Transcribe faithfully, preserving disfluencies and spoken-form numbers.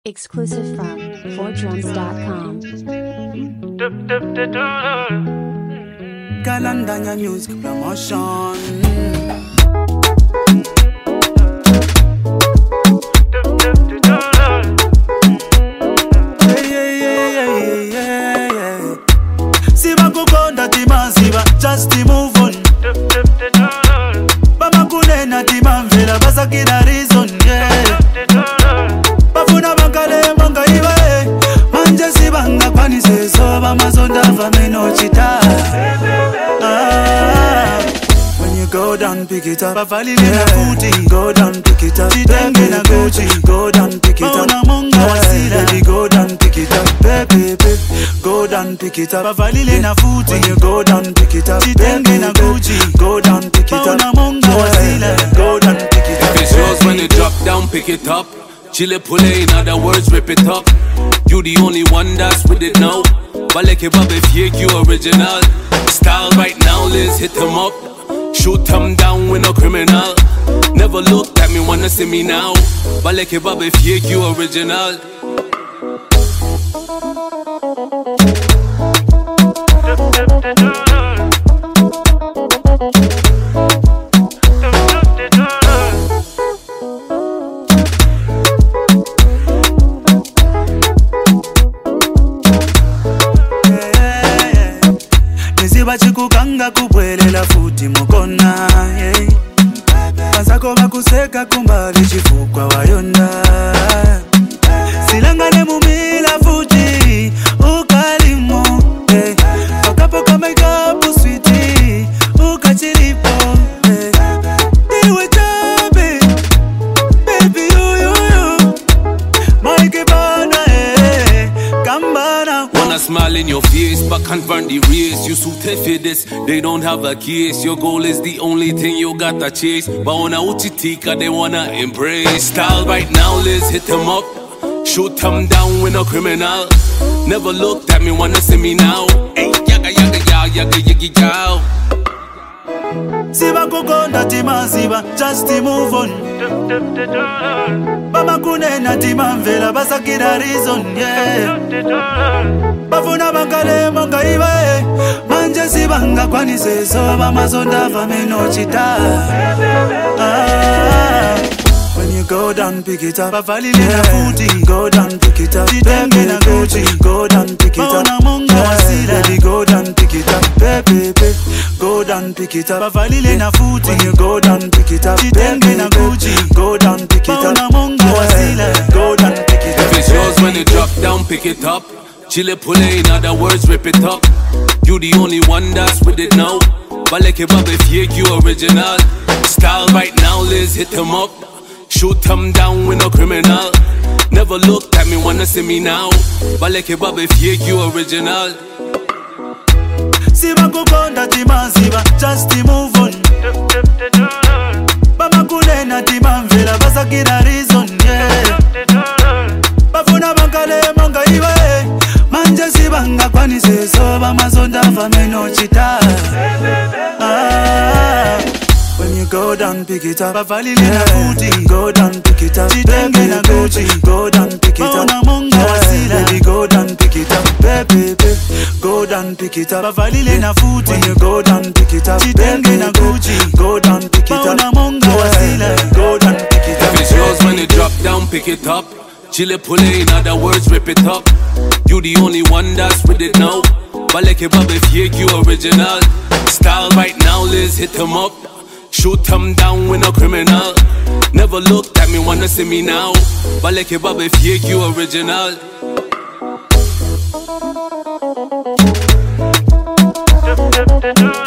Exclusive from four drums dot com. Galandanya Music Promotion. Yeah, yeah, yeah, yeah, yeah, yeah. Siba kukonda timaziba, just move on. Bama kunena timamvela, basakina reason, yeah. Bafuna bankale monga iwe, manje sibanga kwanise soba mazonda fameno chita. Ah, when you go down, pick it up. Bafali na footy, go down, pick it up. Chitenge na Gucci, go down, pick it up. Mauna monga wasila, baby, go down, pick it up. Baby, baby, go down, pick it up. Bafali na footy, when you go down, pick it up. Chitenge na Gucci, go down, pick it up. Mauna monga wasila, go down, pick it up. If it's yours when you drop down, pick it up. Chile pule, in other words, rip it up. You the only one that's with it now. Baleke babe fake, you original. Style right now, Liz, hit him up. Shoot him down with no criminal. Never looked at me, wanna see me now. Baleke babe fake, you original. Bachikukanga kubwelela futi mukona, yeah. Pasako bakuseka kumbali chifukwa wayonda. Silangane mumila futi ukalimo, yeah. Pakapoka makeup sweetie ukachilipo, yeah. Iwe chabe, baby you you you. Maike bana, eh, kambana. Wanna smile in your face, but can't run the race. You so tough for this, they don't have a case. Your goal is the only thing you gotta chase. But on a uchitika, they wanna embrace. Style right now, Liz, hit him up. Shoot him down with no criminal. Never looked at me, wanna see me now. Hey, yaga yaga yaga yaga yaga yaga. Siba kukonda timaziba, just move on. Bama kunena timamvela, basakina reason, yeah. Bafuna bankale monga iwe, manje sibanga kwanise soba mazonda fameno chita. Ah, when you go down, pick it up. Bafali na footy, go down, pick it up. Chitenge na Gucci, go down, pick it up. Mauna monga wasila, baby, go down, pick it up. Baby, baby, go down, pick it up. Bafali na footy, when you go down, pick it up. Chitenge na Gucci, go down, pick it up. Mauna monga wasila, go down, pick it up. If it's yours when you drop down, pick it up. Chile pule, in other words, rip it up. You the only one that's with it now. Baleke babe fake, you original. Style right now, Liz, hit him up. Shoot him down with no criminal. Never looked at me, wanna see me now. Baleke babe fake, you original. Siba kukonda timaziba, just move on. Bama kunena timamvela, basakina reason, yeah. Bafuna bankale monga iwe, manje sibanga kwanise soba mazonda fameno chita. Ah, when you go down, pick it up. Bafali na footy, go down, pick it up. Chitenge na Gucci, go down, pick it up. Mauna monga wasila, baby, go down, pick it up. Baby, baby, go down, pick it up. Bafali na footy, when you go down, pick it up. Chitenge na Gucci, go down, pick it up. Mauna monga wasila, go down, pick it up. If it's yours when you drop down, pick it up. Chile pule, in other words, rip it up. You the only one that's with it now. Baleke babe fake, you original. Style right now, Liz, hit him up. Shoot him down with no criminal. Never looked at me, wanna see me now. Baleke babe fake, you original. Do, do, do, do.